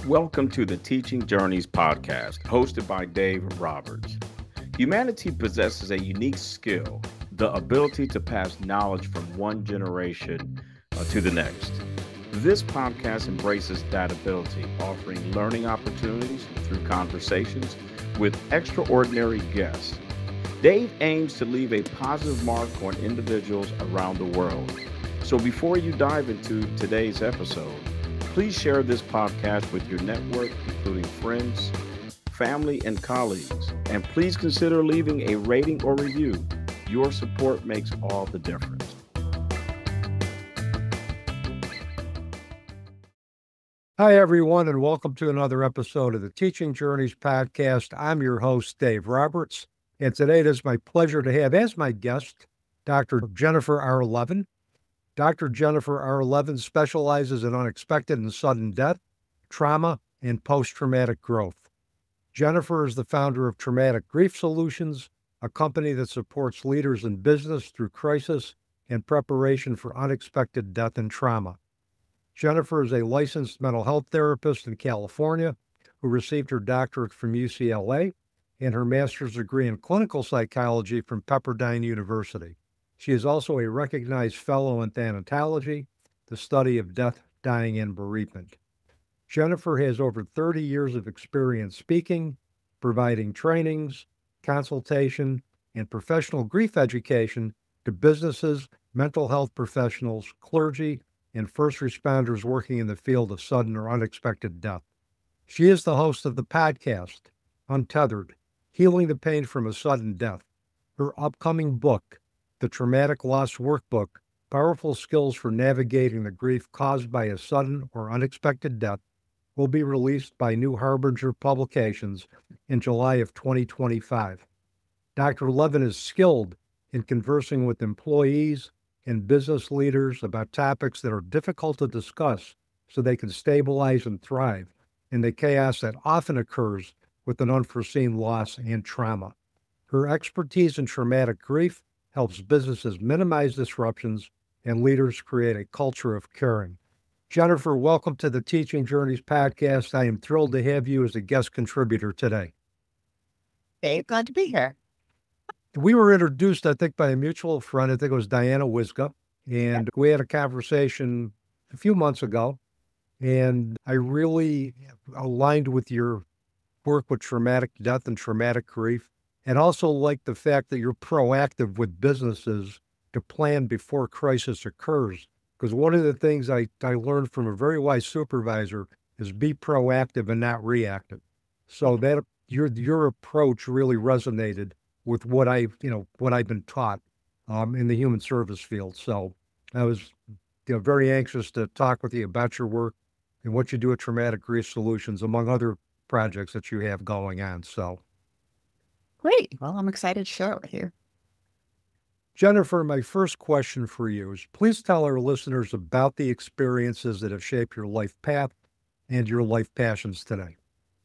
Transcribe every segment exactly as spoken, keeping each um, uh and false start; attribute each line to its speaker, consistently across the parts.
Speaker 1: Welcome to the Teaching Journeys podcast, hosted by Dave Roberts. Humanity possesses a unique skill, the ability to pass knowledge from one generation uh, to the next. This podcast embraces that ability, offering learning opportunities through conversations with extraordinary guests. Dave aims to leave a positive mark on individuals around the world. So before you dive into today's episode, please share this podcast with your network, including friends, family, and colleagues. And please consider leaving a rating or review. Your support makes all the difference.
Speaker 2: Hi, everyone, and welcome to another episode of the Teaching Journeys podcast. I'm your host, Dave Roberts, and today it is my pleasure to have as my guest Doctor Jennifer R. Levin. Doctor Jennifer R. Levin specializes in unexpected and sudden death, trauma, and post-traumatic growth. Jennifer is the founder of Traumatic Grief Solutions, a company that supports leaders in business through crisis and preparation for unexpected death and trauma. Jennifer is a licensed mental health therapist in California who received her doctorate from U C L A and her master's degree in clinical psychology from Pepperdine University. She is also a recognized fellow in thanatology, the study of death, dying, and bereavement. Jennifer has over thirty years of experience speaking, providing trainings, consultation, and professional grief education to businesses, mental health professionals, clergy, and first responders working in the field of sudden or unexpected death. She is the host of the podcast, Untethered, Healing the Pain from a Sudden Death. Her upcoming book, The Traumatic Loss Workbook, Powerful Skills for Navigating the Grief Caused by a Sudden or Unexpected Death, will be released by New Harbinger Publications in July of twenty twenty-five. Doctor Levin is skilled in conversing with employees and business leaders about topics that are difficult to discuss so they can stabilize and thrive in the chaos that often occurs with an unforeseen loss and trauma. Her expertise in traumatic grief helps businesses minimize disruptions and leaders create a culture of caring. Jennifer, welcome to the Teaching Journeys podcast. I am thrilled to have you as a guest contributor today.
Speaker 3: Dave, glad to be here.
Speaker 2: We were introduced, I think, by a mutual friend. I think it was Diana Wisga, and we had a conversation a few months ago, and I really aligned with your work with traumatic death and traumatic grief. And also like the fact that you're proactive with businesses to plan before crisis occurs. Because one of the things I, I learned from a very wise supervisor is be proactive and not reactive. So that your your approach really resonated with what I you know what I've been taught um, in the human service field. So I was you know very anxious to talk with you about your work and what you do at Traumatic Grief Solutions, among other projects that you have going on. So.
Speaker 3: Great. Well, I'm excited to share it with you.
Speaker 2: Jennifer, my first question for you is please tell our listeners about the experiences that have shaped your life path and your life passions today.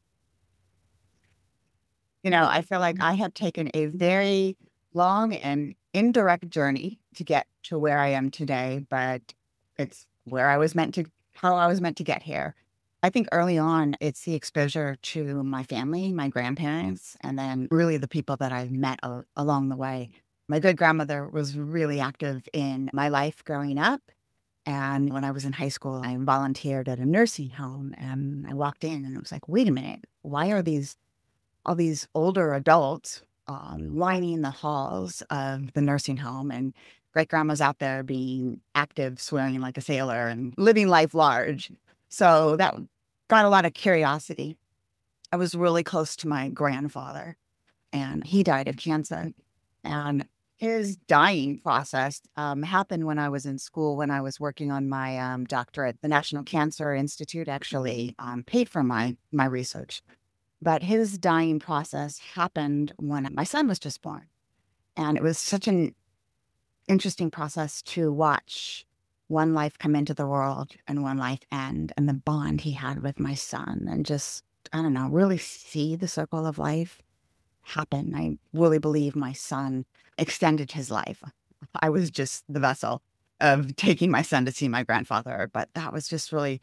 Speaker 3: You know, I feel like I have taken a very long and indirect journey to get to where I am today, but it's where I was meant to, how I was meant to get here. I think early on, it's the exposure to my family, my grandparents, and then really the people that I've met a- along the way. My good grandmother was really active in my life growing up. And when I was in high school, I volunteered at a nursing home, and I walked in and it was like, wait a minute, why are these all these older adults um, lining the halls of the nursing home? And great grandma's out there being active, swimming like a sailor and living life large. So that got a lot of curiosity. I was really close to my grandfather, and he died of cancer. And his dying process um, happened when I was in school, when I was working on my um, doctorate. The National Cancer Institute actually um, paid for my my research. But his dying process happened when my son was just born. And it was such an interesting process to watch one life come into the world and one life end, and the bond he had with my son, and just, I don't know, really see the circle of life happen. I really believe my son extended his life. I was just the vessel of taking my son to see my grandfather, but that was just really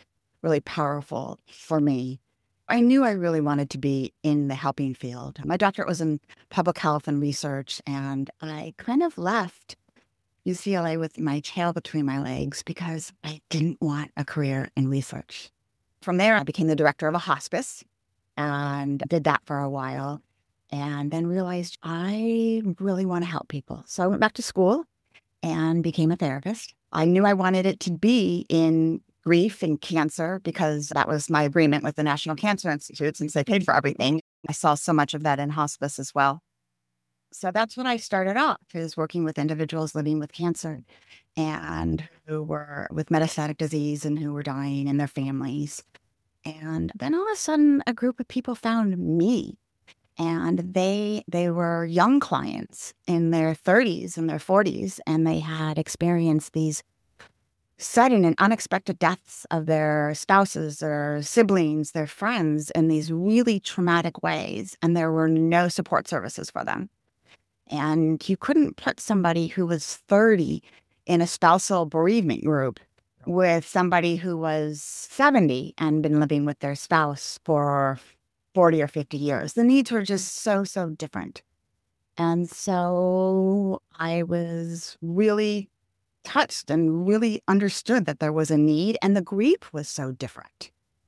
Speaker 3: really powerful for me. I knew I really wanted to be in the helping field. My doctorate was in public health and research, and I kind of left U C L A with my tail between my legs because I didn't want a career in research. From there, I became the director of a hospice and did that for a while, and then realized I really want to help people. So I went back to school and became a therapist. I knew I wanted it to be in grief and cancer because that was my agreement with the National Cancer Institute since they paid for everything. I saw so much of that in hospice as well. So that's when I started off, is working with individuals living with cancer and who were with metastatic disease and who were dying and their families. And then all of a sudden, a group of people found me, and they they were young clients in their thirties and their forties, and they had experienced these sudden and unexpected deaths of their spouses, their siblings, their friends in these really traumatic ways, and there were no support services for them. And you couldn't put somebody who was thirty in a spousal bereavement group with somebody who was seventy and been living with their spouse for forty or fifty years. The needs were just so, so different. And so I was really touched and really understood that there was a need, and the grief was so different.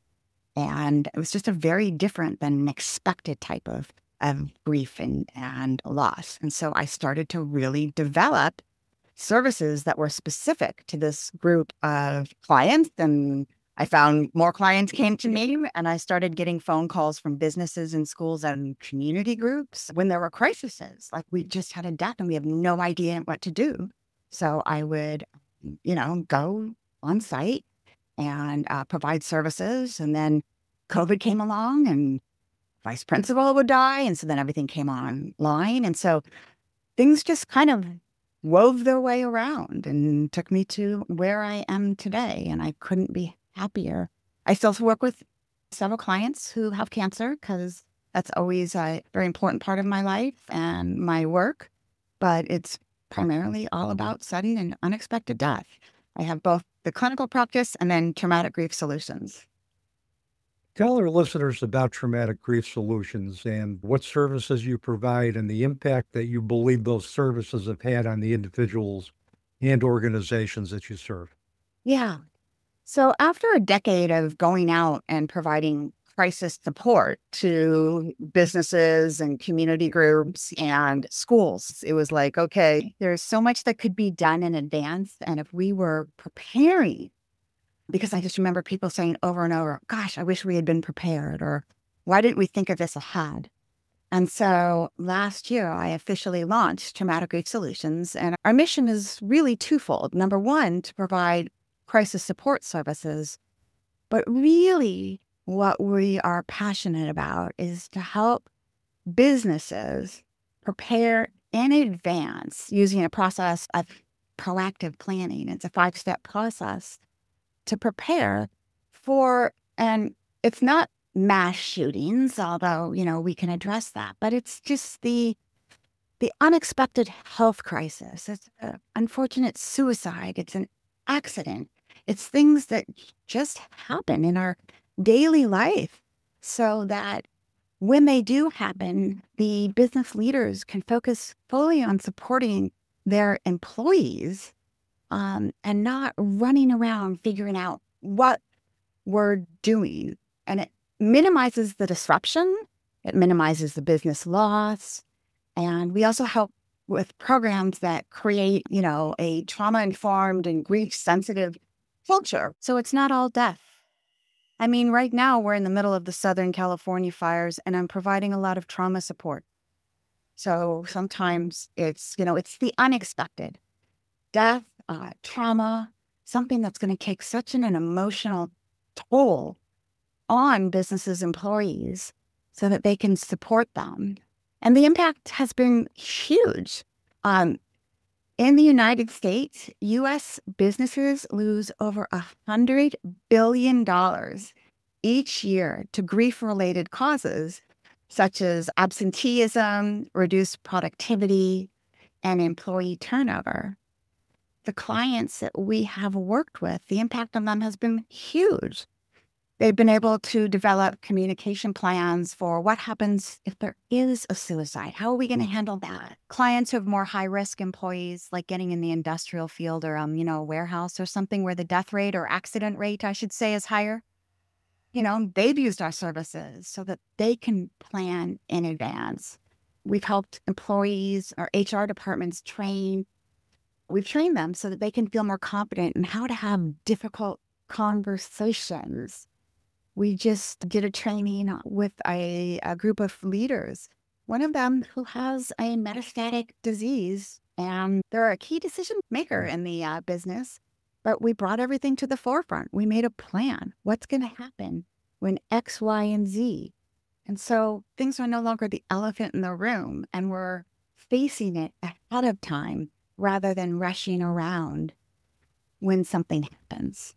Speaker 3: And it was just a very different than expected type of, of grief and, and loss. And so I started to really develop services that were specific to this group of clients. And I found more clients came to me, and I started getting phone calls from businesses and schools and community groups when there were crises, like we just had a death and we have no idea what to do. So I would, you know, go on site and uh, provide services. And then COVID came along and vice principal would die. And so then everything came online. And so things just kind of wove their way around and took me to where I am today. And I couldn't be happier. I still work with several clients who have cancer because that's always a very important part of my life and my work. But it's primarily all about sudden and unexpected death. I have both the clinical practice and then traumatic grief solutions.
Speaker 2: Tell our listeners about Traumatic Grief Solutions and what services you provide and the impact that you believe those services have had on the individuals and organizations that you serve.
Speaker 3: Yeah. So after a decade of going out and providing crisis support to businesses and community groups and schools, it was like, okay, there's so much that could be done in advance. And if we were preparing, because I just remember people saying over and over, gosh, I wish we had been prepared, or why didn't we think of this ahead? And so last year, I officially launched Traumatic Grief Solutions, and our mission is really twofold. Number one, to provide crisis support services, but really what we are passionate about is to help businesses prepare in advance using a process of proactive planning. It's a five-step process to prepare for, and it's not mass shootings, although, you know, we can address that, but it's just the the unexpected health crisis. It's an unfortunate suicide. It's an accident. It's things that just happen in our daily life, so that when they do happen, the business leaders can focus fully on supporting their employees um, and not running around figuring out what we're doing. And it minimizes the disruption. It minimizes the business loss. And we also help with programs that create, you know, a trauma-informed and grief-sensitive culture. So it's not all death. I mean, right now we're in the middle of the Southern California fires, and I'm providing a lot of trauma support. So sometimes it's, you know, it's the unexpected. Death, uh, trauma, something that's going to take such an, an emotional toll on businesses' employees so that they can support them. And the impact has been huge. Um, in the United States, U S businesses lose over one hundred billion dollars each year to grief-related causes, such as absenteeism, reduced productivity, and employee turnover. The clients that we have worked with, the impact on them has been huge. They've been able to develop communication plans for what happens if there is a suicide. How are we going to handle that? Clients who have more high-risk employees, like getting in the industrial field or, um, you know, a warehouse or something where the death rate or accident rate, I should say, is higher. You know, they've used our services so that they can plan in advance. We've helped employees or H R departments train. We've trained them so that they can feel more confident in how to have difficult conversations. We just did a training with a, a group of leaders, one of them who has a metastatic disease, and they're a key decision maker in the uh, business. But we brought everything to the forefront. We made a plan. What's going to happen when X, Y, and Z? And so things are no longer the elephant in the room, and we're facing it ahead of time rather than rushing around when something happens.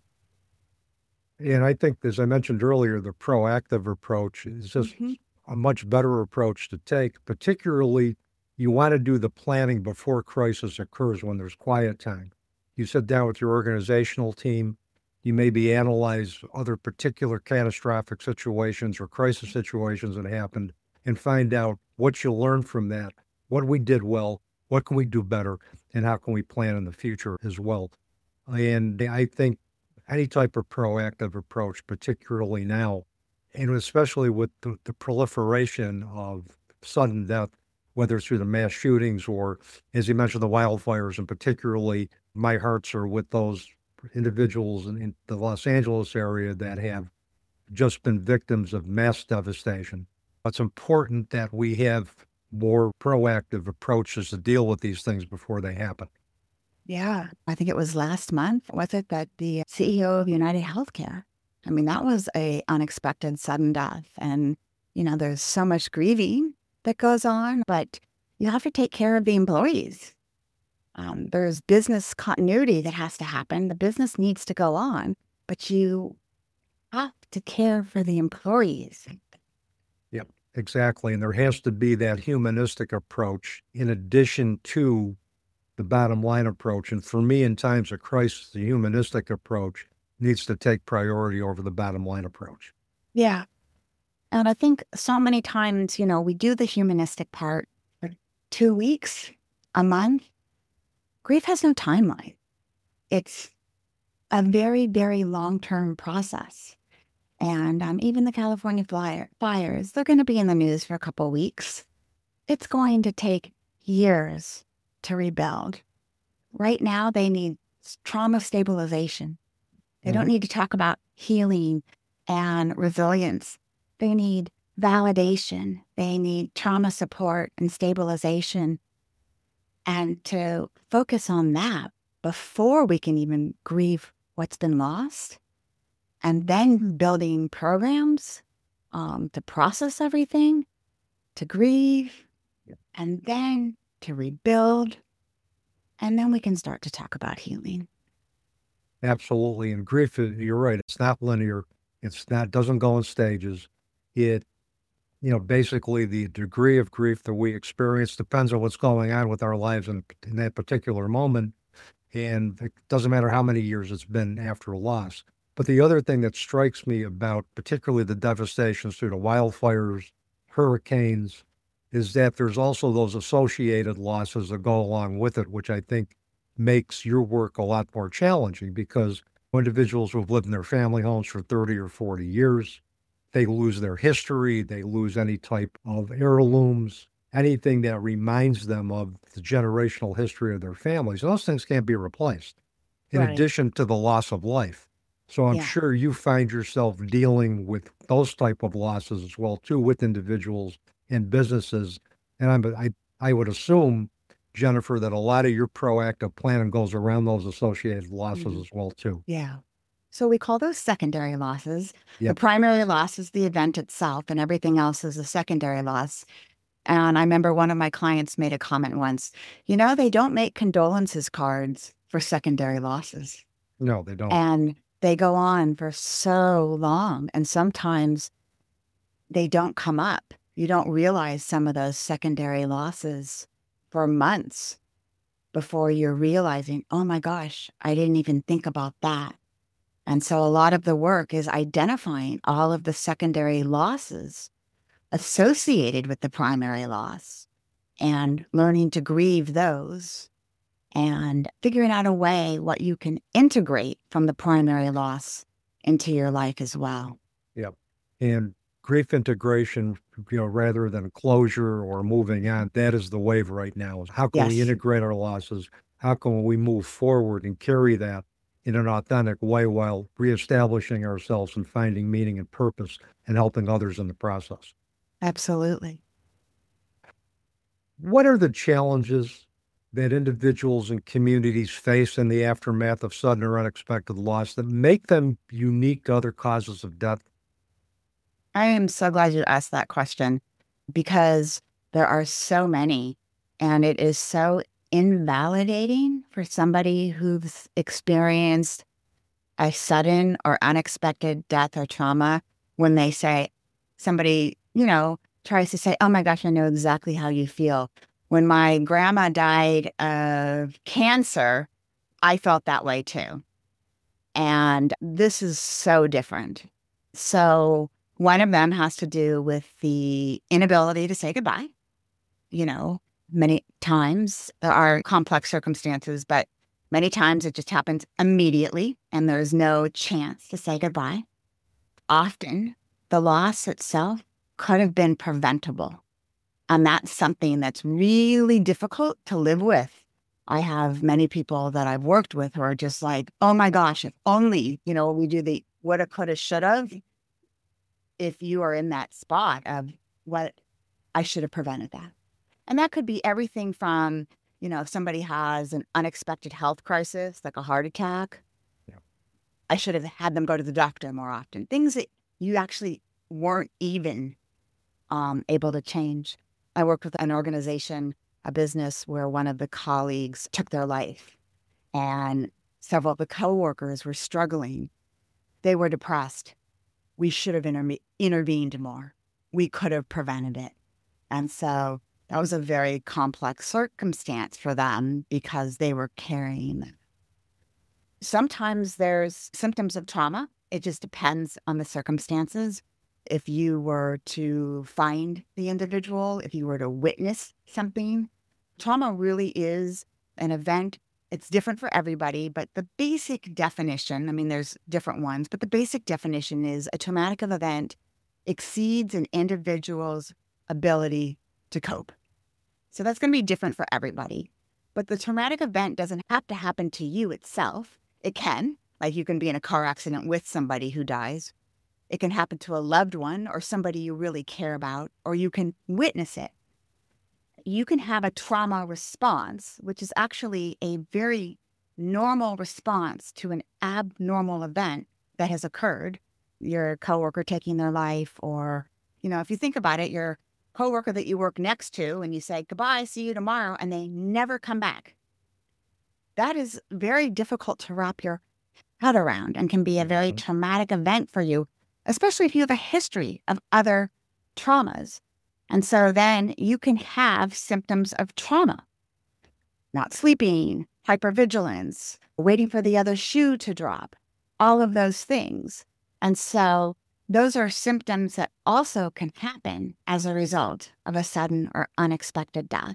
Speaker 2: And I think, as I mentioned earlier, the proactive approach is just
Speaker 3: Mhm.
Speaker 2: a much better approach to take. Particularly, you want to do the planning before crisis occurs when there's quiet time. You sit down with your organizational team. You maybe analyze other particular catastrophic situations or crisis situations that happened and find out what you learned from that, what we did well, what can we do better, and how can we plan in the future as well. And I think any type of proactive approach, particularly now, and especially with the, the proliferation of sudden death, whether through the mass shootings or, as you mentioned, the wildfires, and particularly my hearts are with those individuals in, in the Los Angeles area that have just been victims of mass devastation. It's important that we have more proactive approaches to deal with these things before they happen.
Speaker 3: Yeah, I think it was last month, was it, that the C E O of United Healthcare, I mean, that was a unexpected sudden death. And, you know, there's so much grieving that goes on, but you have to take care of the employees. Um, there's business continuity that has to happen. The business needs to go on, but you have to care for the employees.
Speaker 2: Yep, exactly. And there has to be that humanistic approach in addition to the bottom line approach. And for me, in times of crisis, the humanistic approach needs to take priority over the bottom line approach.
Speaker 3: Yeah. And I think so many times, you know, we do the humanistic part for two weeks, a month. Grief has no timeline. It's a very, very long-term process. And um, even the California flyer, fires, they're going to be in the news for a couple of weeks. It's going to take years to rebuild. Right now, they need trauma stabilization. They don't need to talk about healing and resilience. They need validation. They need trauma support and stabilization. And to focus on that before we can even grieve what's been lost, and then building programs um, to process everything, to grieve, and then to rebuild. And then we can start to talk about healing.
Speaker 2: Absolutely. And grief, you're right. It's not linear. It's not, doesn't go in stages. It, you know, basically the degree of grief that we experience depends on what's going on with our lives in, in that particular moment. And it doesn't matter how many years it's been after a loss. But the other thing that strikes me about particularly the devastations through the wildfires, hurricanes, is that there's also those associated losses that go along with it, which I think makes your work a lot more challenging because individuals who've lived in their family homes for thirty or forty years, they lose their history, they lose any type of heirlooms, anything that reminds them of the generational history of their families. Those things can't be replaced, in
Speaker 3: Right.
Speaker 2: addition to the loss of life. So I'm
Speaker 3: Yeah.
Speaker 2: sure you find yourself dealing with those type of losses as well, too, with individuals and businesses. And I'm, I, I would assume, Jennifer, that a lot of your proactive planning goes around those associated losses
Speaker 3: Mhm.
Speaker 2: as well, too.
Speaker 3: Yeah. So we call those secondary losses. The
Speaker 2: Yep.
Speaker 3: primary loss is the event itself, and everything else is a secondary loss. And I remember one of my clients made a comment once, you know, they don't make condolences cards for secondary losses.
Speaker 2: No, they don't.
Speaker 3: And they go on for so long. And sometimes they don't come up. You don't realize some of those secondary losses for months before you're realizing, oh my gosh, I didn't even think about that. And so a lot of the work is identifying all of the secondary losses associated with the primary loss and learning to grieve those and figuring out a way what you can integrate from the primary loss into your life as well.
Speaker 2: Yep. And grief integration, you know, rather than closure or moving on, that is the wave right now. Is how can we
Speaker 3: Yes.
Speaker 2: integrate our losses? How can we move forward and carry that in an authentic way while reestablishing ourselves and finding meaning and purpose and helping others in the process?
Speaker 3: Absolutely.
Speaker 2: What are the challenges that individuals and communities face in the aftermath of sudden or unexpected loss that make them unique to other causes of death?
Speaker 3: I am so glad you asked that question because there are so many, and it is so invalidating for somebody who's experienced a sudden or unexpected death or trauma when they say, somebody, you know, tries to say, oh my gosh, I know exactly how you feel. When my grandma died of cancer, I felt that way too. And this is so different. So one of them has to do with the inability to say goodbye. You know, many times there are complex circumstances, but many times it just happens immediately and there's no chance to say goodbye. Often the loss itself could have been preventable. And that's something that's really difficult to live with. I have many people that I've worked with who are just like, oh my gosh, if only, you know, we do the woulda, coulda, shoulda. If you are in that spot of what I should have prevented that. And that could be everything from, you know, if somebody has an unexpected health crisis, like a heart attack,
Speaker 2: Yeah.
Speaker 3: I should have had them go to the doctor more often. Things that you actually weren't even um, able to change. I worked with an organization, a business where one of the colleagues took their life and several of the coworkers were struggling. They were depressed. We should have inter- intervened more. We could have prevented it. And so that was a very complex circumstance for them because they were carrying it. Sometimes there's symptoms of trauma. It just depends on the circumstances. If you were to find the individual, if you were to witness something, trauma really is an event. It's different for everybody, but the basic definition, I mean, there's different ones, but the basic definition is a traumatic event exceeds an individual's ability to cope. So that's going to be different for everybody. But the traumatic event doesn't have to happen to you itself. It can, like you can be in a car accident with somebody who dies. It can happen to a loved one or somebody you really care about, or you can witness it. You can have a trauma response, which is actually a very normal response to an abnormal event that has occurred. Your coworker taking their life, or, you know, if you think about it, your coworker that you work next to and you say, goodbye, see you tomorrow, and they never come back. That is very difficult to wrap your head around and can be a very
Speaker 2: Mhm.
Speaker 3: traumatic event for you, especially if you have a history of other traumas. And so then you can have symptoms of trauma, not sleeping, hypervigilance, waiting for the other shoe to drop, all of those things. And so those are symptoms that also can happen as a result of a sudden or unexpected death.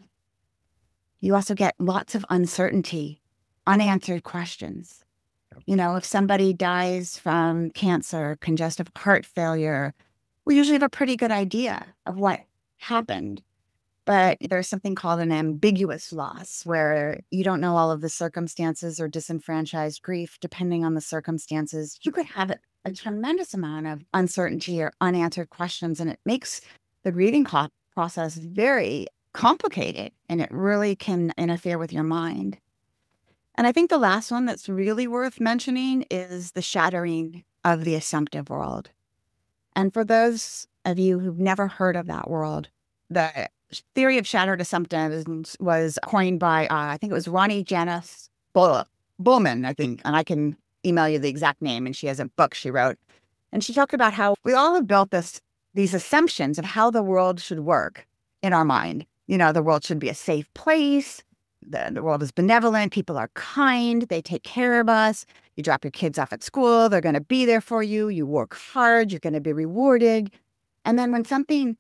Speaker 3: You also get lots of uncertainty, unanswered questions. You know, if somebody dies from cancer, congestive heart failure, we usually have a pretty good idea of what happened. But there's something called an ambiguous loss where you don't know all of the circumstances, or disenfranchised grief, depending on the circumstances. You could have a tremendous amount of uncertainty or unanswered questions, and it makes the grieving co- process very complicated, and it really can interfere with your mind. And I think the last one that's really worth mentioning is the shattering of the assumptive world. And for those of you who've never heard of that world, the theory of shattered assumptions was coined by, uh, I think it was Ronnie Janice Bull- Bullman, I think, and I can email you the exact name, and she has a book she wrote. And she talked about how we all have built this these assumptions of how the world should work in our mind. You know, the world should be a safe place. the, the world is benevolent. People are kind. They take care of us. You drop your kids off at school. They're going to be there for you. You work hard. You're going to be rewarded. And then when something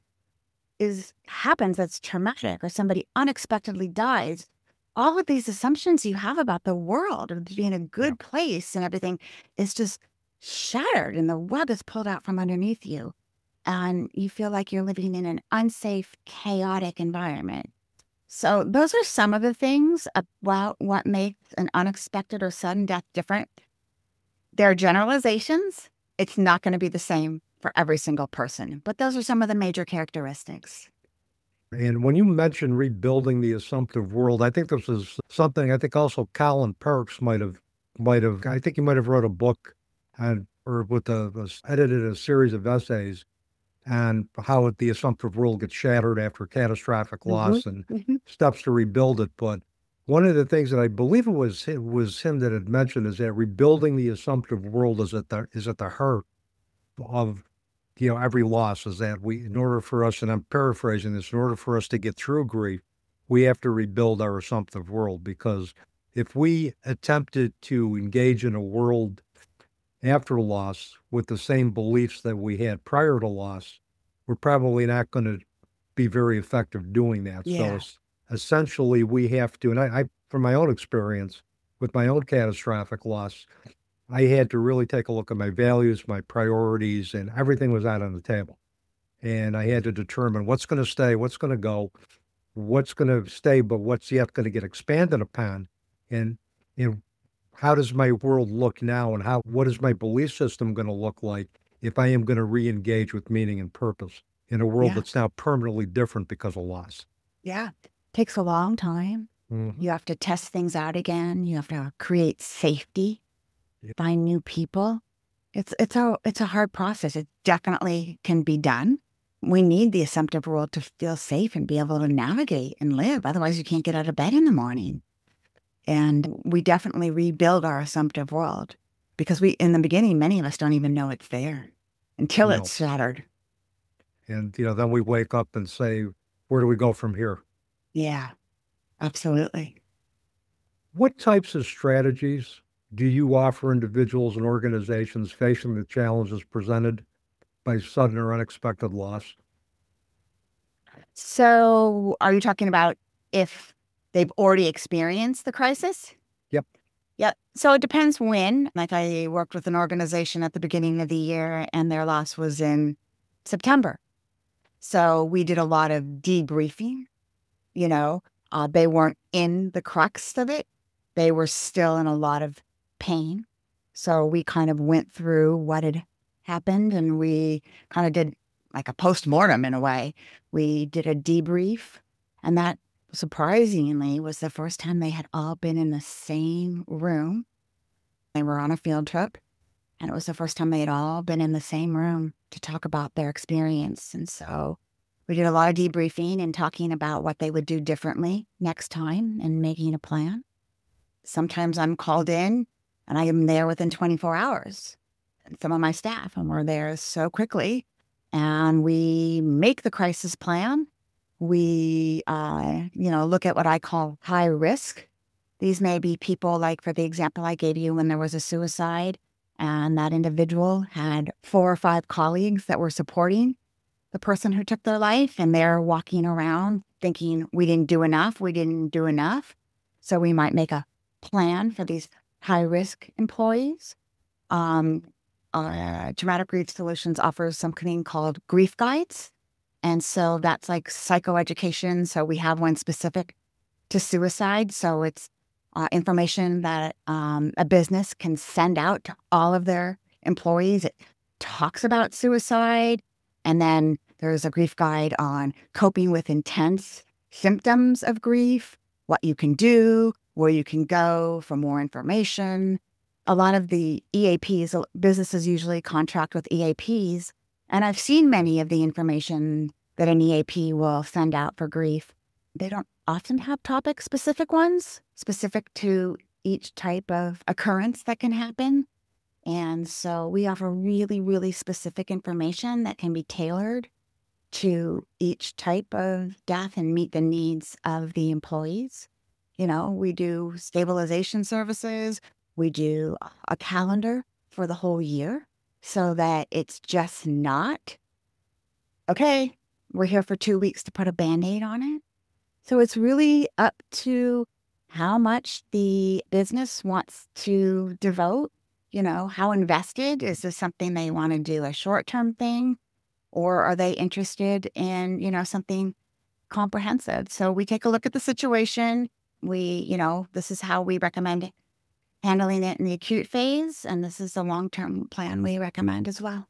Speaker 3: is happens that's traumatic or somebody unexpectedly dies, all of these assumptions you have about the world of being a good
Speaker 2: Yeah.
Speaker 3: place and everything is just shattered, and the rug is pulled out from underneath you. And you feel like you're living in an unsafe, chaotic environment. So those are some of the things about what makes an unexpected or sudden death different. They're generalizations. It's not going to be the same for every single person, but those are some of the major characteristics.
Speaker 2: And when you mentioned rebuilding the assumptive world, I think this is something I think also Colin Parks might have, might have, I think he might have wrote a book and, or with a, was edited a series of essays on how the assumptive world gets shattered after catastrophic loss and
Speaker 3: Mm-hmm.
Speaker 2: steps to rebuild it. But one of the things that I believe it was, it was him that had mentioned is that rebuilding the assumptive world is at the, is at the heart of, you know, every loss. Is that we, in order for us, and I'm paraphrasing this, in order for us to get through grief, we have to rebuild our assumptive world, because if we attempted to engage in a world after loss with the same beliefs that we had prior to loss, we're probably not going to be very effective doing that. So
Speaker 3: Yeah.
Speaker 2: es- essentially we have to, and I, I, from my own experience with my own catastrophic loss, I had to really take a look at my values, my priorities, and everything was out on the table. And I had to determine what's going to stay, what's going to go, what's going to stay, but what's yet going to get expanded upon. And, and how does my world look now, and how, what is my belief system going to look like if I am going to re-engage with meaning and purpose in a world
Speaker 3: Yeah.
Speaker 2: that's now permanently different because of loss?
Speaker 3: Yeah. Takes a long time.
Speaker 2: Mhm.
Speaker 3: You have to test things out again. You have to create safety,
Speaker 2: Yeah.
Speaker 3: find new people. It's it's a it's a hard process. It definitely can be done. We need the assumptive world to feel safe and be able to navigate and live. Otherwise, you can't get out of bed in the morning. And we definitely rebuild our assumptive world, because we, in the beginning, many of us don't even know it's there until
Speaker 2: No.
Speaker 3: it's shattered.
Speaker 2: And, you know, then we wake up and say, where do we go from here?
Speaker 3: Yeah, absolutely.
Speaker 2: What types of strategies do you offer individuals and organizations facing the challenges presented by sudden or unexpected loss?
Speaker 3: So, are you talking about if they've already experienced the crisis?
Speaker 2: Yep.
Speaker 3: Yep. So it depends when. Like, I worked with an organization at the beginning of the year, and their loss was in September. So we did a lot of debriefing. You know, uh, they weren't in the crux of it. They were still in a lot of pain. So we kind of went through what had happened, and we kind of did like a post-mortem in a way. We did a debrief, and that surprisingly was the first time they had all been in the same room. They were on a field trip, and it was the first time they had all been in the same room to talk about their experience. And so we did a lot of debriefing and talking about what they would do differently next time and making a plan. Sometimes I'm called in and I am there within twenty-four hours. And some of my staff, and we're there so quickly. And we make the crisis plan. We, uh, you know, look at what I call high risk. These may be people, like for the example I gave you, when there was a suicide and that individual had four or five colleagues that were supporting the person who took their life, and they're walking around thinking, we didn't do enough, we didn't do enough. So we might make a plan for these high-risk employees. Um, uh, Traumatic Grief Solutions offers something called grief guides. And so that's like psychoeducation. So we have one specific to suicide. So it's uh, information that um, a business can send out to all of their employees. It talks about suicide. And then there's a grief guide on coping with intense symptoms of grief, what you can do, where you can go for more information. A lot of the E A Ps, businesses usually contract with E A Ps, and I've seen many of the information that an E A P will send out for grief. They don't often have topic-specific ones, specific to each type of occurrence that can happen. And so we offer really, really specific information that can be tailored to each type of death and meet the needs of the employees. You know, we do stabilization services. We do a calendar for the whole year so that it's just not, okay, we're here for two weeks to put a Band-Aid on it. So it's really up to how much the business wants to devote, you know, how invested. Is this something they want to do a short-term thing, or are they interested in, you know, something comprehensive? So we take a look at the situation. We, you know, this is how we recommend handling it in the acute phase, and this is the long-term plan we recommend as well.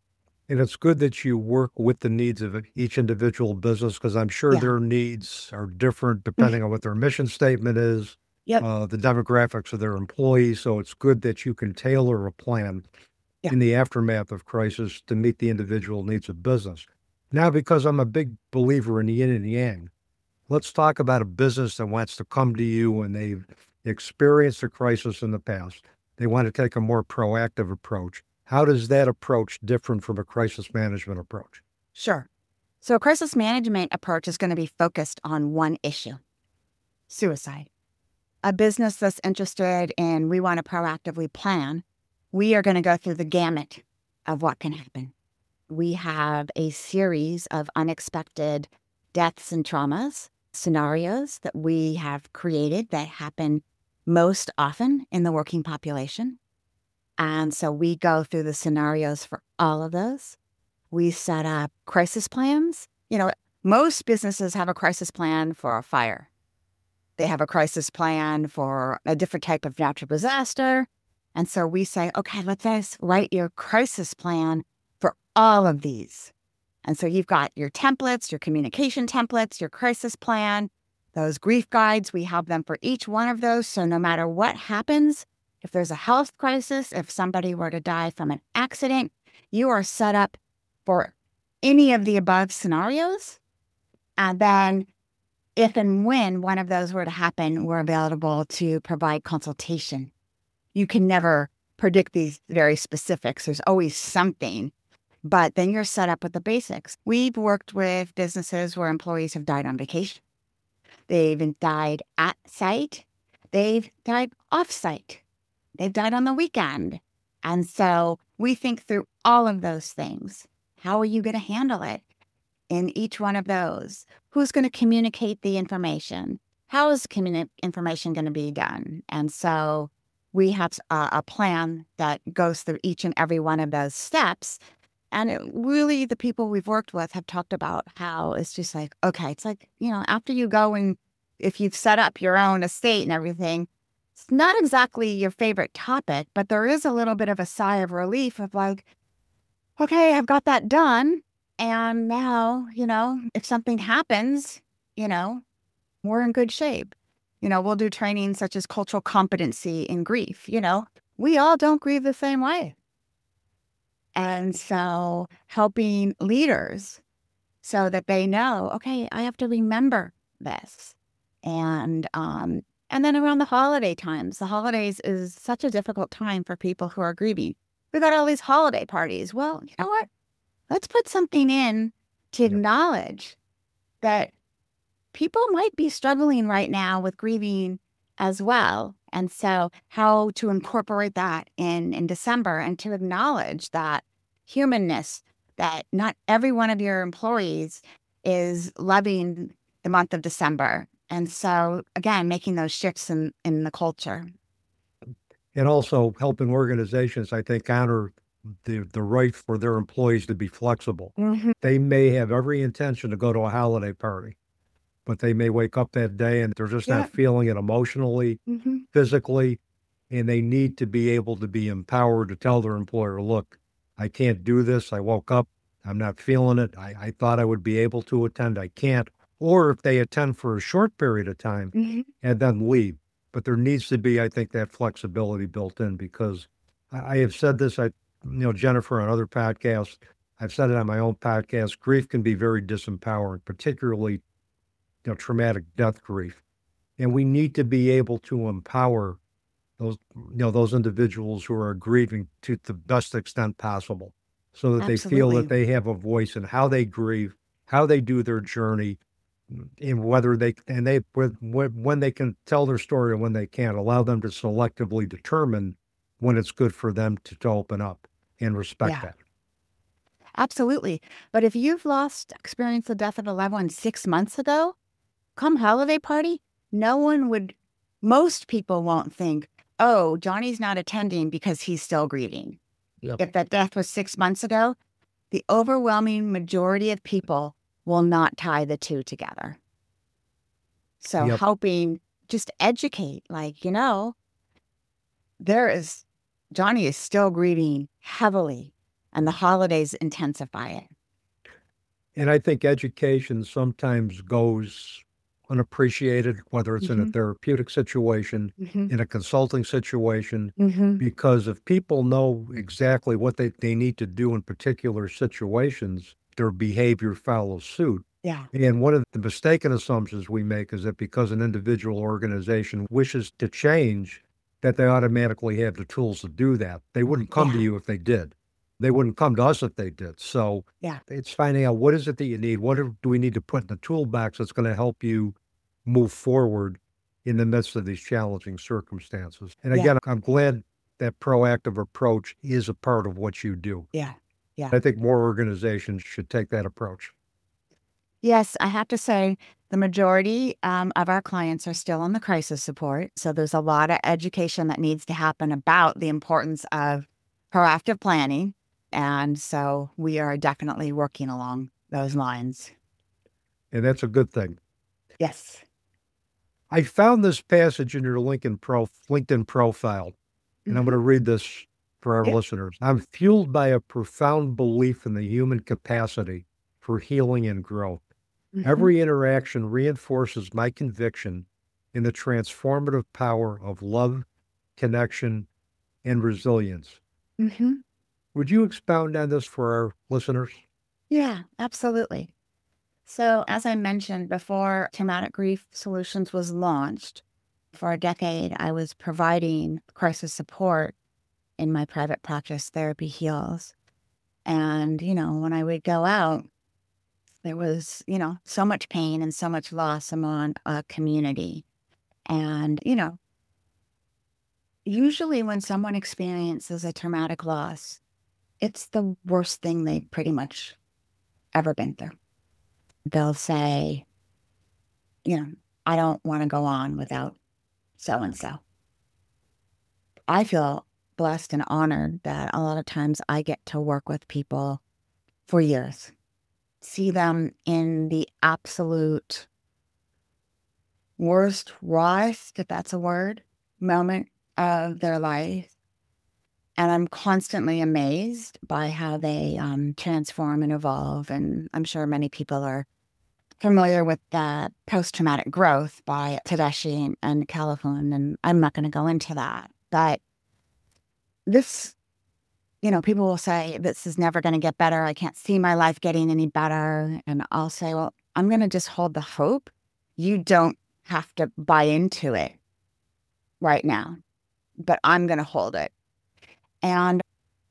Speaker 2: And it's good that you work with the needs of each individual business, because I'm sure
Speaker 3: Yeah.
Speaker 2: their needs are different depending on what their mission statement is,
Speaker 3: Yep.
Speaker 2: uh, the demographics of their employees. So it's good that you can tailor a plan
Speaker 3: Yeah.
Speaker 2: in the aftermath of crisis to meet the individual needs of business. Now, because I'm a big believer in the yin and yang, let's talk about a business that wants to come to you and they've experienced a crisis in the past. They want to take a more proactive approach. How does that approach differ from a crisis management approach?
Speaker 3: Sure. So a crisis management approach is going to be focused on one issue: suicide. A business that's interested in, we want to proactively plan, we are going to go through the gamut of what can happen. We have a series of unexpected deaths and traumas scenarios that we have created that happen most often in the working population. And so we go through the scenarios for all of those. We set up crisis plans. You know, most businesses have a crisis plan for a fire. They have a crisis plan for a different type of natural disaster. And so we say, okay, let's write your crisis plan for all of these. And so you've got your templates, your communication templates, your crisis plan, those grief guides. We have them for each one of those. So no matter what happens, if there's a health crisis, if somebody were to die from an accident, you are set up for any of the above scenarios. And then if and when one of those were to happen, we're available to provide consultation. You can never predict these very specifics. There's always something, but then you're set up with the basics. We've worked with businesses where employees have died on vacation. They've died at site. They've died off site. They've died on the weekend. And so we think through all of those things. How are you going to handle it in each one of those? Who's going to communicate the information? How is communi- information going to be done? And so we have a, a plan that goes through each and every one of those steps. And it really, the people we've worked with have talked about how it's just like, okay, it's like, you know, after you go and if you've set up your own estate and everything, it's not exactly your favorite topic, but there is a little bit of a sigh of relief of like, okay, I've got that done. And now, you know, if something happens, you know, we're in good shape. You know, we'll do training such as cultural competency in grief. You know, we all don't grieve the same way. And so helping leaders so that they know, okay, I have to remember this. And, um, and then around the holiday times, the holidays is such a difficult time for people who are grieving. We've got all these holiday parties. Well, you know what? Let's put something in to
Speaker 2: Yep.
Speaker 3: acknowledge that people might be struggling right now with grieving as well. And so how to incorporate that in, in December and to acknowledge that humanness, that not every one of your employees is loving the month of December. And so, again, making those shifts in, in the culture.
Speaker 2: And also helping organizations, I think, honor the, the right for their employees to be flexible.
Speaker 3: Mm-hmm.
Speaker 2: They may have every intention to go to a holiday party, but they may wake up that day and they're just
Speaker 3: Yeah.
Speaker 2: not feeling it emotionally,
Speaker 3: Mm-hmm.
Speaker 2: physically, and they need to be able to be empowered to tell their employer, look, I can't do this. I woke up, I'm not feeling it. I, I thought I would be able to attend. I can't. Or if they attend for a short period of time
Speaker 3: Mm-hmm.
Speaker 2: and then leave. But there needs to be, I think, that flexibility built in, because I, I have said this, I, you know, Jennifer, on other podcasts, I've said it on my own podcast, grief can be very disempowering, particularly, you know, traumatic death grief. And we need to be able to empower those, you know, those individuals who are grieving to the best extent possible, so that they feel that
Speaker 3: Absolutely.
Speaker 2: they have a voice in how they grieve, how they do their journey, in whether they and they with when when they can tell their story and when they can't. Allow them to selectively determine when it's good for them to, to open up and respect
Speaker 3: Yeah,
Speaker 2: that.
Speaker 3: absolutely. But if you've lost, experienced the death of a loved one six months ago, come holiday party, no one would, most people won't think, oh, Johnny's not attending because he's still grieving.
Speaker 2: Yep.
Speaker 3: If that death was six months ago, the overwhelming majority of people will not tie the two together. So
Speaker 2: Yep.
Speaker 3: helping just educate, like, you know, there is, Johnny is still grieving heavily, and the holidays intensify it.
Speaker 2: And I think education sometimes goes unappreciated, whether it's in a
Speaker 3: Mhm.
Speaker 2: therapeutic situation,
Speaker 3: Mhm.
Speaker 2: in a consulting situation,
Speaker 3: Mhm.
Speaker 2: because if people know exactly what they, they need to do in particular situations, their behavior follows suit.
Speaker 3: Yeah.
Speaker 2: And one of the mistaken assumptions we make is that because an individual organization wishes to change, that they automatically have the tools to do that. They wouldn't come to
Speaker 3: Yeah.
Speaker 2: you if they did. They wouldn't come to us if they did. So
Speaker 3: Yeah.
Speaker 2: it's finding out what is it that you need? What do do we need to put in the toolbox that's going to help you move forward in the midst of these challenging circumstances? And
Speaker 3: Yeah.
Speaker 2: again, I'm glad that proactive approach is a part of what you do.
Speaker 3: Yeah. Yeah.
Speaker 2: I think more organizations should take that approach.
Speaker 3: Yes, I have to say the majority um, of our clients are still on the crisis support. So there's a lot of education that needs to happen about the importance of proactive planning. And so we are definitely working along those lines.
Speaker 2: And that's a good thing.
Speaker 3: Yes.
Speaker 2: I found this passage in your LinkedIn, pro, LinkedIn profile, and I'm going
Speaker 3: Mhm.
Speaker 2: to read this for our
Speaker 3: Yep.
Speaker 2: listeners. I'm fueled by a profound belief in the human capacity for healing and growth.
Speaker 3: Mhm.
Speaker 2: Every interaction reinforces my conviction in the transformative power of love, connection, and resilience.
Speaker 3: Mhm.
Speaker 2: Would you expound on this for our listeners?
Speaker 3: Yeah, absolutely. So, as I mentioned before, Traumatic Grief Solutions was launched, for a decade, I was providing crisis support in my private practice, Therapy Heals. And, you know, when I would go out, there was, you know, so much pain and so much loss among a community. And, you know, usually when someone experiences a traumatic loss, it's the worst thing they've pretty much ever been through. They'll say, you know, I don't want to go on without so and so. I feel blessed and honored that a lot of times I get to work with people for years, see them in the absolute worst, rawest, if that's a word, moment of their life. And I'm constantly amazed by how they um, transform and evolve. And I'm sure many people are familiar with that post-traumatic growth by Tedeschi and Calhoun, and I'm not going to go into that. But this, you know, people will say, this is never going to get better. I can't see my life getting any better. And I'll say, well, I'm going to just hold the hope. You don't have to buy into it right now, but I'm going to hold it. And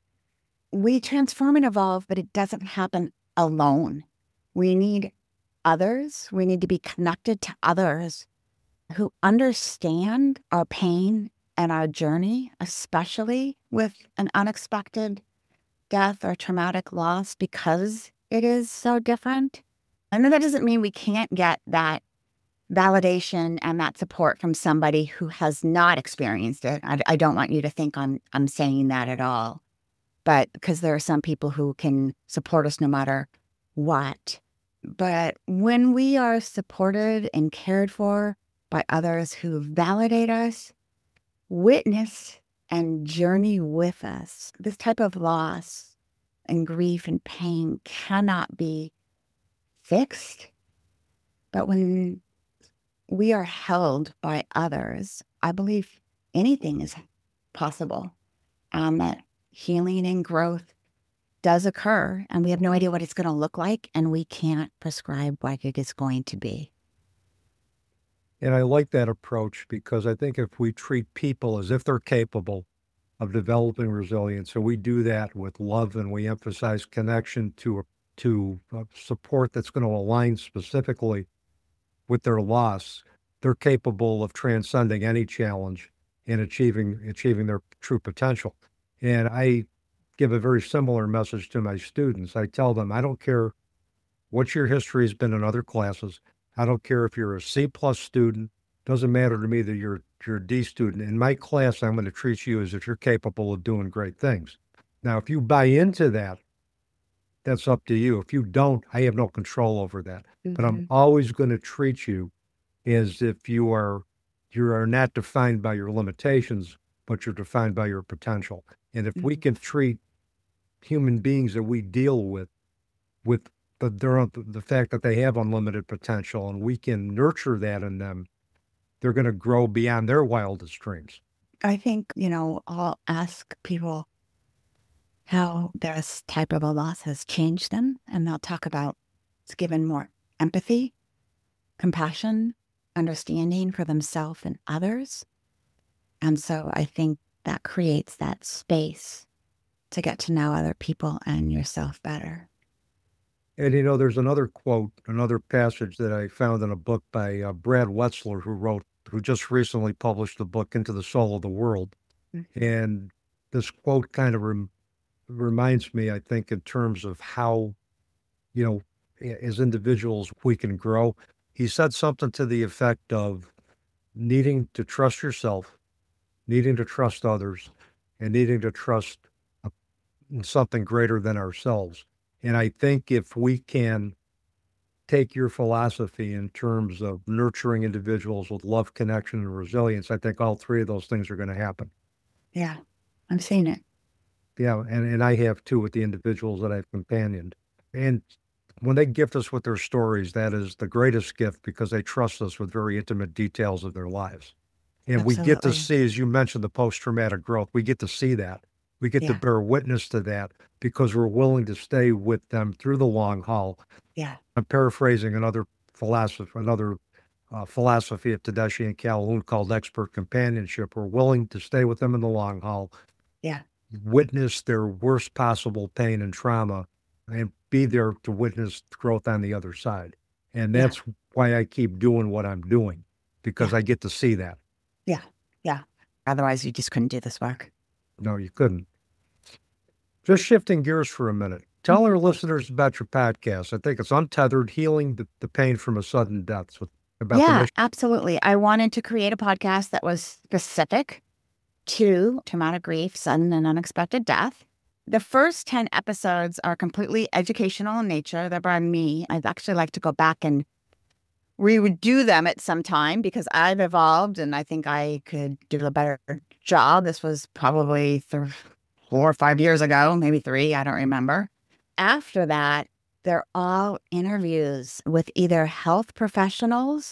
Speaker 3: we transform and evolve, but it doesn't happen alone. We need others. We need to be connected to others who understand our pain and our journey, especially with an unexpected death or traumatic loss, because it is so different. And that doesn't mean we can't get that validation and that support from somebody who has not experienced it. I, I don't want you to think I'm I'm saying that at all. But because there are some people who can support us no matter what. But when we are supported and cared for by others who validate us, witness, and journey with us, this type of loss and grief and pain cannot be fixed. But when we are held by others, I believe anything is possible, and that healing and growth does occur, and we have no idea what it's going to look like, and we can't prescribe what it is going to be.
Speaker 2: And I like that approach because I think if we treat people as if they're capable of developing resilience, and we do that with love and we emphasize connection to to uh, support that's going to align specifically with their loss, they're capable of transcending any challenge and achieving achieving their true potential. And I give a very similar message to my students. I tell them, I don't care what your history has been in other classes. I don't care if you're a C plus student. Doesn't matter to me that you're you're a D student. In my class, I'm going to treat you as if you're capable of doing great things. Now, if you buy into that, that's up to you. If you don't, I have no control over that. Mm-hmm. But I'm always going to treat you as if you are you are not defined by your limitations, but you're defined by your potential. And if mm-hmm. we can treat human beings that we deal with with the, the the fact that they have unlimited potential, and we can nurture that in them, they're going to grow beyond their wildest dreams.
Speaker 3: I think, you know, I'll ask people how this type of a loss has changed them, and they'll talk about it's given more empathy, compassion, understanding for themselves and others. And so I think that creates that space to get to know other people and yourself better.
Speaker 2: And, you know, there's another quote, another passage that I found in a book by uh, Brad Wetzler, who wrote, who just recently published the book Into the Soul of the World. Mm-hmm. And this quote kind of rem- reminds me, I think, in terms of how, you know, as individuals, we can grow. He said something to the effect of needing to trust yourself, needing to trust others, and needing to trust a, something greater than ourselves. And I think if we can take your philosophy in terms of nurturing individuals with love, connection, and resilience, I think all three of those things are going to happen.
Speaker 3: Yeah, I'm seeing it.
Speaker 2: Yeah, and, and I have too with the individuals that I've companioned. And when they gift us with their stories, that is the greatest gift because they trust us with very intimate details of their lives. And Absolutely. We get to see, as you mentioned, the post-traumatic growth. We get to see that. We get yeah. to bear witness to that because we're willing to stay with them through the long haul.
Speaker 3: Yeah.
Speaker 2: I'm paraphrasing another philosophy, another uh, philosophy of Tedeschi and Calhoun called expert companionship. We're willing to stay with them in the long haul.
Speaker 3: Yeah.
Speaker 2: Witness their worst possible pain and trauma and be there to witness growth on the other side. And that's yeah. why I keep doing what I'm doing, because yeah. I get to see that.
Speaker 3: Yeah. Yeah. Otherwise, you just couldn't do this work.
Speaker 2: No, you couldn't. Just shifting gears for a minute. Tell our listeners about your podcast. I think it's Untethered, Healing the, the Pain from a Sudden Death. So about
Speaker 3: yeah, absolutely. I wanted to create a podcast that was specific to traumatic grief, sudden and unexpected death. The first ten episodes are completely educational in nature. They're by me. I'd actually like to go back and redo them at some time because I've evolved and I think I could do a better job. This was probably th- four or five years ago, maybe three, I don't remember. After that, they're all interviews with either health professionals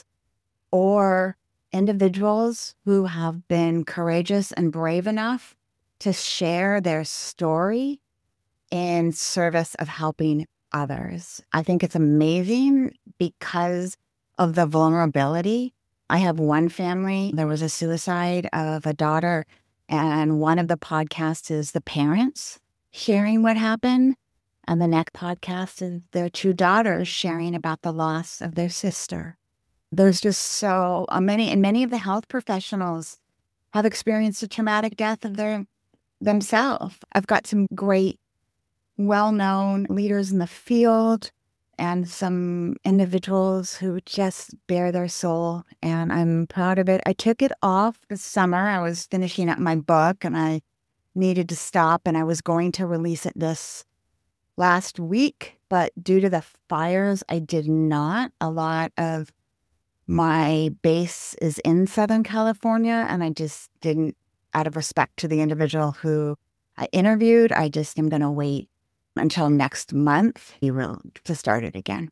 Speaker 3: or individuals who have been courageous and brave enough to share their story in service of helping others. I think it's amazing because of the vulnerability. I have one family, there was a suicide of a daughter, and one of the podcasts is the parents sharing what happened. And the next podcast is their two daughters sharing about the loss of their sister. There's just so many, and many of the health professionals have experienced a traumatic death of their themselves. I've got some great, well-known leaders in the field and some individuals who just bear their soul, and I'm proud of it. I took it off this summer. I was finishing up my book, and I needed to stop, and I was going to release it this last week, but due to the fires, I did not. A lot of my base is in Southern California, and I just didn't, out of respect to the individual who I interviewed, I just am going to wait until next month to start it again.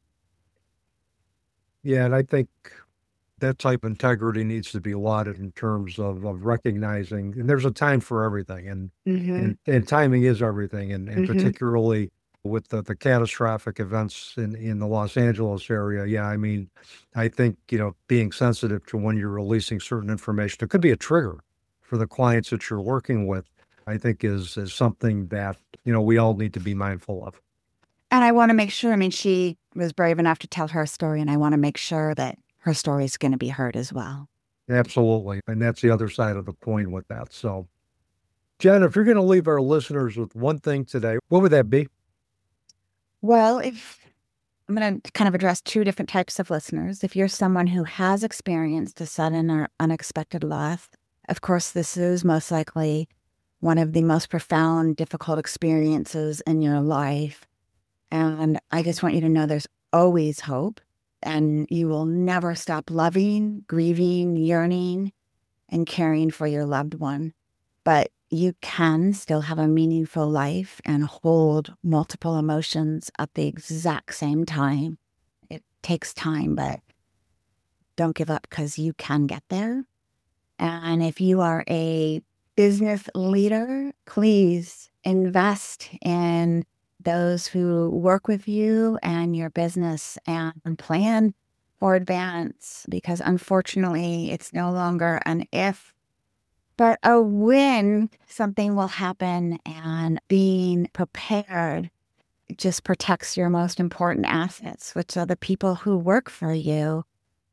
Speaker 2: Yeah, and I think that type of integrity needs to be lauded in terms of, of recognizing, and there's a time for everything, and mm-hmm. and, and timing is everything, and, and mm-hmm. particularly with the, the catastrophic events in, in the Los Angeles area. Yeah, I mean, I think, you know, being sensitive to when you're releasing certain information, it could be a trigger for the clients that you're working with, I think is, is something that, you know, we all need to be mindful of.
Speaker 3: And I want to make sure, I mean, she was brave enough to tell her story, and I want to make sure that her story's going to be heard as well.
Speaker 2: Absolutely. And that's the other side of the coin with that. So, Jen, if you're going to leave our listeners with one thing today, what would that be?
Speaker 3: Well, if I'm going to kind of address two different types of listeners. If you're someone who has experienced a sudden or unexpected loss, of course, this is most likely one of the most profound, difficult experiences in your life. And I just want you to know there's always hope, and you will never stop loving, grieving, yearning, and caring for your loved one. But you can still have a meaningful life and hold multiple emotions at the exact same time. It takes time, but don't give up, because you can get there. And if you are a business leader, please invest in those who work with you and your business, and plan for advance, because unfortunately it's no longer an if, but a when something will happen, and being prepared just protects your most important assets, which are the people who work for you.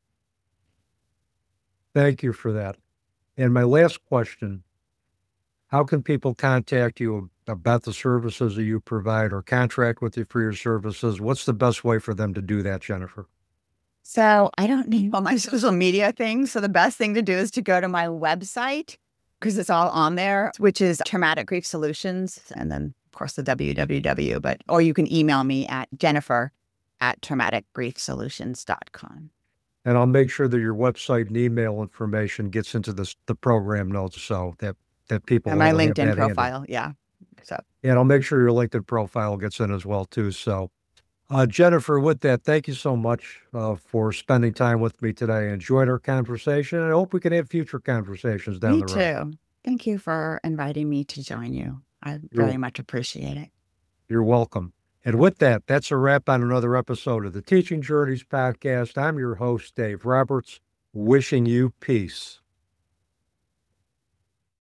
Speaker 2: Thank you for that. And my last question, how can people contact you about the services that you provide or contract with you for your services? What's the best way for them to do that, Jennifer?
Speaker 3: So I don't need all my social media things. So the best thing to do is to go to my website, because it's all on there, which is Traumatic Grief Solutions. And then, of course, the W W W, but, or you can email me at Jennifer at traumatic grief solutions dot com.
Speaker 2: And I'll make sure that your website and email information gets into this, the program notes, so that, that people
Speaker 3: And my
Speaker 2: will have
Speaker 3: LinkedIn
Speaker 2: that handy.
Speaker 3: profile. Yeah. So,
Speaker 2: And I'll make sure your LinkedIn profile gets in as well, too. So, uh, Jennifer, with that, thank you so much uh, for spending time with me today. I enjoyed our conversation, and I hope we can have future conversations down
Speaker 3: me
Speaker 2: the road.
Speaker 3: too. Thank you for inviting me to join you. I
Speaker 2: You're-
Speaker 3: very much appreciate it.
Speaker 2: You're welcome. And with that, that's a wrap on another episode of the Teaching Journeys podcast. I'm your host, Dave Roberts, wishing you peace.